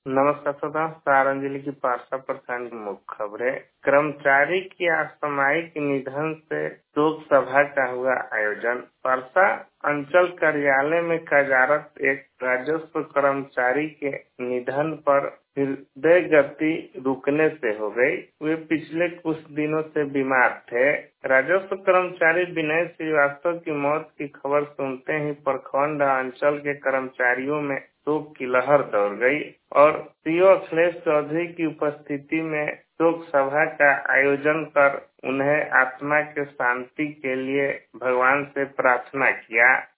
नमस्कार श्रोता, सारण जिले की पारसा प्रखंड की मुख्य खबरें। कर्मचारी की असामयिक निधन से शोक सभा का हुआ आयोजन। पारसा अंचल कार्यालय में कार्यरत एक राजस्व कर्मचारी के निधन पर हृदय गति रुकने से हो गई। वे पिछले कुछ दिनों से बीमार थे। राजस्व कर्मचारी विनय श्रीवास्तव की मौत की खबर सुनते ही प्रखंड अंचल के कर्मचारियों में शोक की लहर दौड़ गई और सीओ अखिलेश चौधरी की उपस्थिति में शोक सभा का आयोजन कर उन्हें आत्मा के शांति के लिए भगवान से प्रार्थना किया।